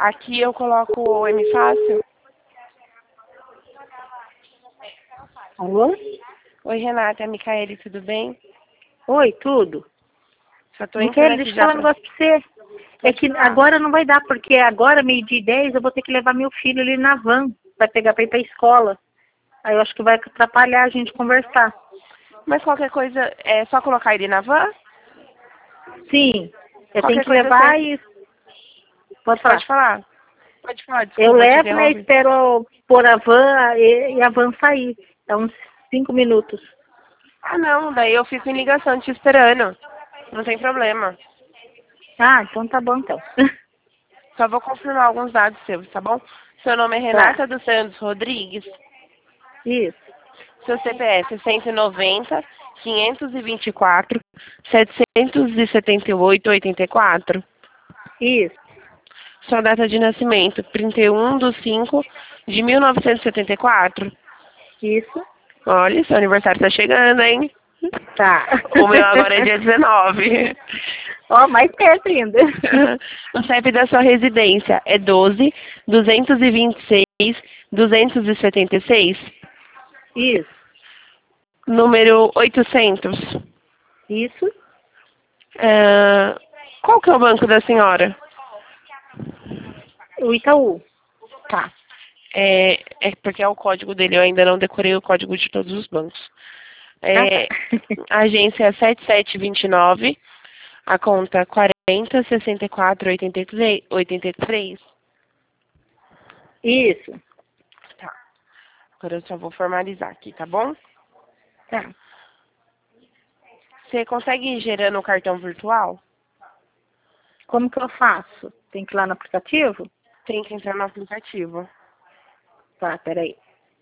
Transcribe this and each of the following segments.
Aqui eu coloco o M fácil. Alô? Oi, Renata, é a Micaele, tudo bem? Oi, tudo? Só tô Miquel, entrando deixa aqui eu já falar um pra... negócio pra você. É Pode que falar. agora não vai dar, porque agora, 12h10, eu vou ter que levar meu filho ali na van. Vai pegar pra ir pra escola. Aí eu acho que vai atrapalhar a gente conversar. Mas qualquer coisa, é só colocar ele na van? Sim, eu tenho Qualquer que coisa levar você... e... Pode Pode falar. falar. Pode falar, Eu desculpa, te levo, né? interrompi. Espero pôr a van e a van sair. É uns 5 minutos. Ah, não, daí eu fico em ligação te esperando. Não tem problema. Ah, então tá bom, então. Só vou confirmar alguns dados seus, tá bom? Seu nome é Tá, Renata dos Santos Rodrigues. isso, Seu CPF é 190 524 778 84. isso, Sua data de nascimento, 31/5 de 1974. isso. Olha, seu aniversário tá chegando, hein? Tá. O meu agora é dia 19. Ó, mais perto ainda. O CEP da sua residência é 12 226 276. Isso, Número 800. isso. Qual que é o banco da senhora? O Itaú. Tá. É porque é o código dele, eu ainda não decorei o código de todos os bancos. Ah, tá. A agência é 7729, a conta 40 64 83. Isso. Tá. Agora eu só vou formalizar aqui, tá bom? Tá. Você consegue ir gerando o cartão virtual? Como que eu faço? Tem que ir lá no aplicativo? Tem que entrar no aplicativo. Tá, peraí.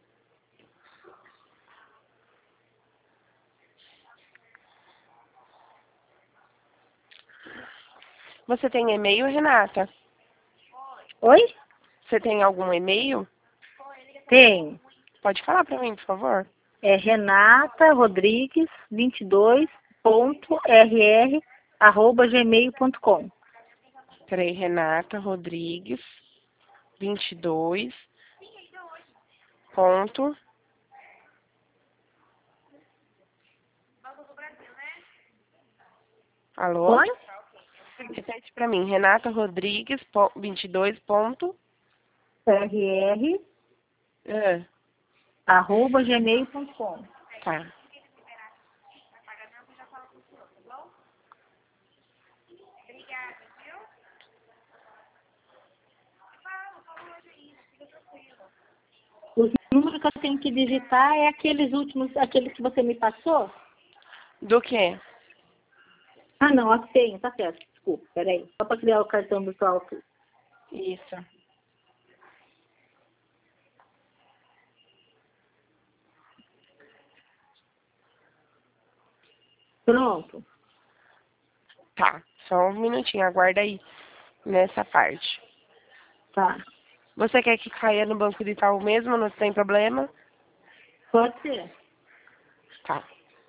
Você tem e-mail, Renata? Oi? Você tem algum e-mail? Tem. Pode falar pra mim, por favor. É Renata Rodrigues 22.rr@gmail.com. Peraí, Renata Rodrigues 22. Ponto. Alô? Oi? Repete pra mim. Renata Rodrigues 22. Ponto. rr Ah, arroba gmail.com. tá. Os números que eu tenho que digitar é aqueles últimos, aqueles que você me passou? Do quê? Ah, não, aqui tem, tá certo. Desculpa, peraí. Só para criar o cartão virtual aqui. Isso. Pronto. Tá. Só um minutinho. Aguarda aí nessa parte. Tá. Você quer que caia no Banco do Itaú mesmo? Não tem problema? Pode ser. Tá.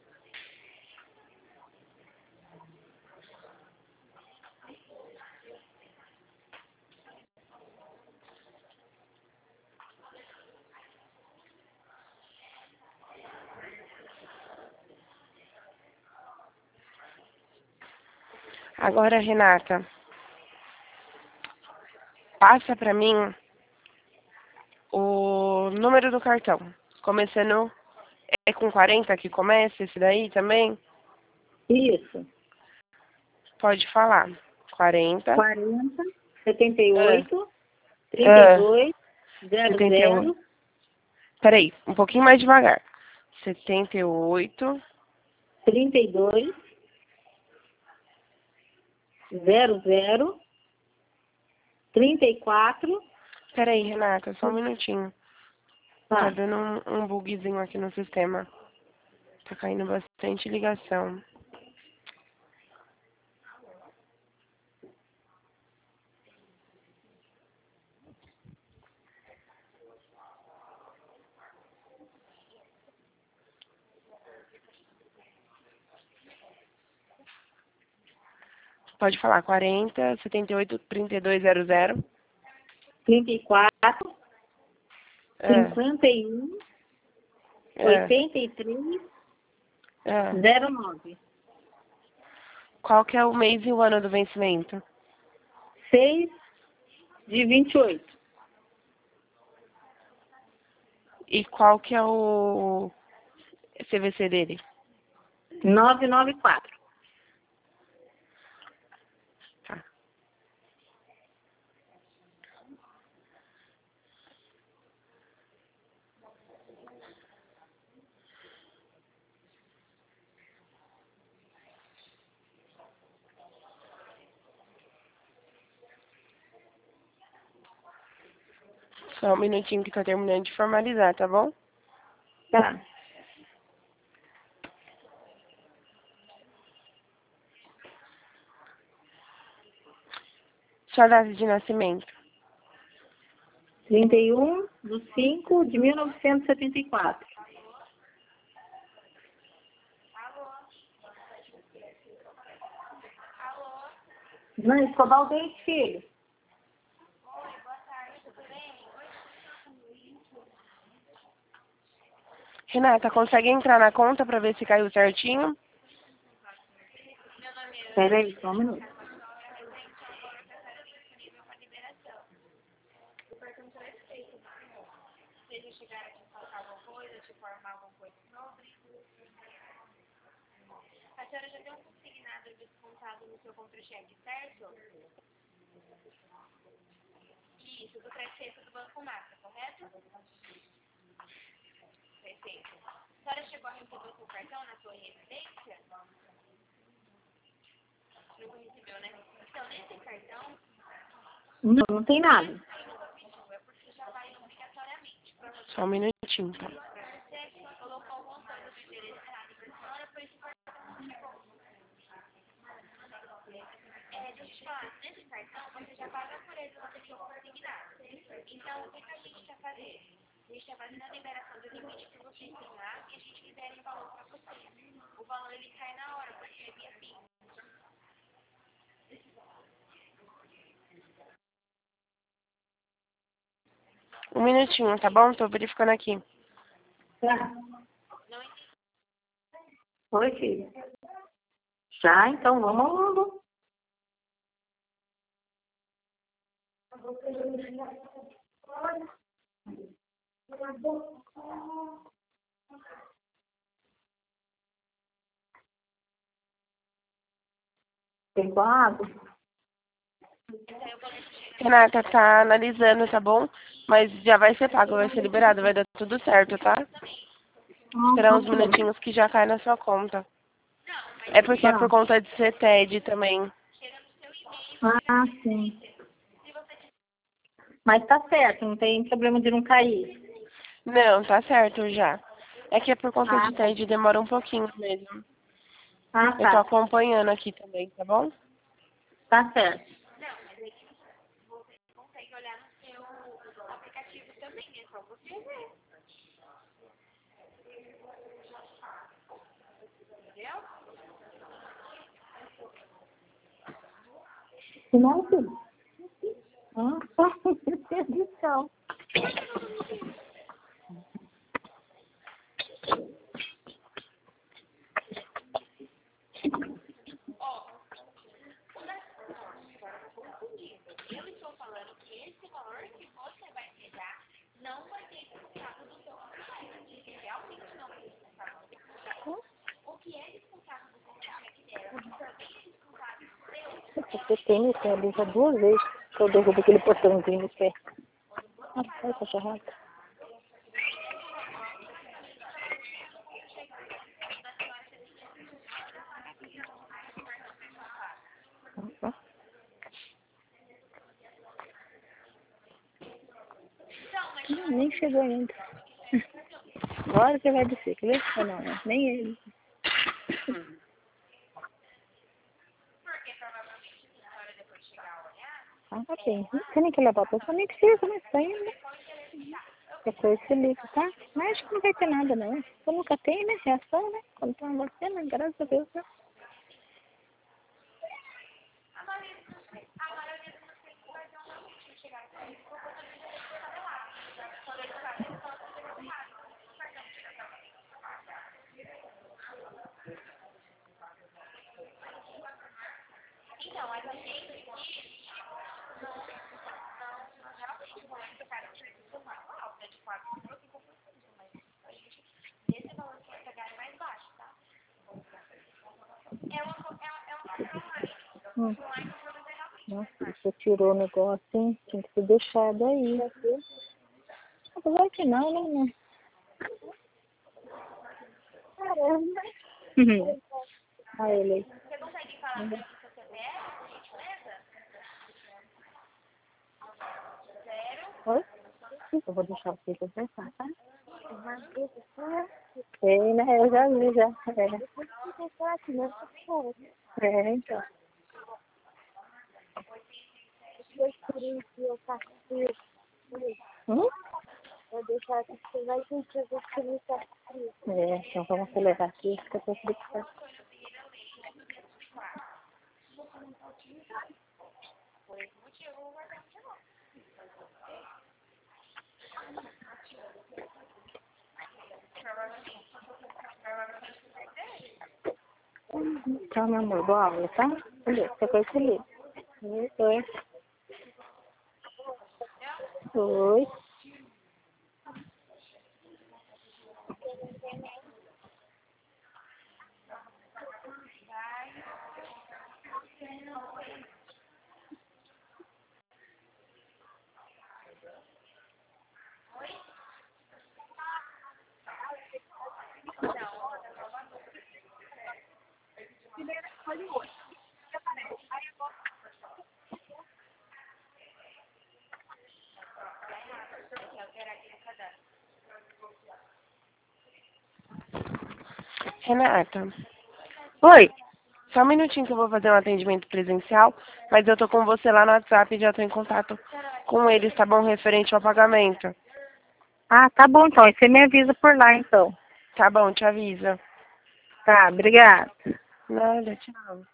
Agora, Renata, passa pra mim o número do cartão. Começando. É com 40 que começa esse daí também? Isso. Pode falar. 40. 40, 78, Ah, 32, 71. 00, Peraí, um pouquinho mais devagar. 78. 32, 00, 34. Peraí, Renata, só um minutinho. Tá Tá. dando um bugzinho aqui no sistema. Tá caindo bastante ligação. Pode falar 40, 78, 32, 00. 34, É. 51, É. 83, É. 09. Qual que é o mês e o ano do vencimento? 6/28. E qual que é o CVC dele? 994. Tá. Só um minutinho que tá terminando de formalizar, tá bom? Tá. Sua data de nascimento. 31/5/1974. Não, escovar o dente, filho. Renata, consegue entrar na conta pra ver se caiu certinho? Espera aí, só um minuto. A senhora já deu um consignado descontado no seu contra-cheque, certo? Isso, do prefeito do Banco Mata, correto? Perfeito. A senhora chegou a receber o seu cartão na sua residência? Não recebeu, né? Então, nesse cartão, Não tem nada. é porque já vai obrigatoriamente. Para você Só um minutinho, tá? colocou o montante do interessado para a senhora, por isso o cartão não chegou. Deixa eu te falar, nesse cartão você já paga por ele, você tem o consignado. Então, o que a gente quer fazer? A gente está fazendo a liberação do limite que vocês têm lá e a gente libera o valor para vocês. O valor ele cai na hora, porque é via PIX. Um minutinho, tá bom? Tô verificando aqui. Tá. Oi, filho. Já, então vamos logo. Tem água? Renata, tá analisando, tá bom? Mas já vai ser pago, vai ser liberado, vai dar tudo certo, tá? Esperar uns minutinhos que já cai na sua conta. É porque é por conta de ser TED também. Ah, sim. Mas tá certo, não tem problema de não cair. Não, tá certo já. É que é por conta Ah, de TED, demora um pouquinho mesmo. ah, Eu tô tá. acompanhando aqui também, tá bom? Tá certo. Consegue olhar no seu aplicativo também, é só você ver. Entendeu? Não, filho. Ah, meu Deus do céu. Eu estou falando que esse valor que você vai pegar não vai ter descontado do seu contra-cheque. Ele realmente não vai ter descontado do seu contra-cheque. O que é descontado do contra-cheque dela e também é descontado do seu. Você tem esse ali já 2 vezes que eu derrubo aquele portãozinho no pé. Ah, sai, cachorrada. Nem chegou ainda. Agora você vai descer, quer ver? Ou não, né? Nem ele. Porque provavelmente se a senhora depois chegar a olhar, Ah, ok. Você nem quer levar a pessoa, nem precisa, mas tá indo. Depois se liga, tá? Mas acho que não vai ter nada, não. Eu nunca tenho, né? Reação, né? Quando tá você, né? Graças a Deus, né? a maioria dos pacientes vai ter um momento de chegar aqui. Então, mas a gente aqui, não, realmente, o valor que o cara serviço é mais alto, né? De 4 por 5%, mas a gente, esse valor que vai pagar é mais baixo, tá? É um online que o produto é realmente mais Nossa, baixo. você tirou o negócio, hein? Tinha que ter deixado aí. Apesar que não, né? Caramba. Olha ele aí. Você consegue falar pra mim seu CPF, por gentileza? 0. Oi? Eu vou deixar você conversar, tá? Sei, né? Eu já vi, já. É, então. Hum? Vou deixar aqui, você vai sentir você me tá frio. É, então vamos acelerar aqui, fica pra fritar. Tchau, meu amor, boa aula, tá? Olha, você foi feliz. Oi. Oi. Renata, Oi. só um minutinho que eu vou fazer um atendimento presencial, mas eu tô com você lá no WhatsApp e já tô em contato com eles, tá bom? Referente ao pagamento. Ah, tá bom então. E você me avisa por lá então. Tá bom, te aviso. Tá, obrigada. Nada, tchau.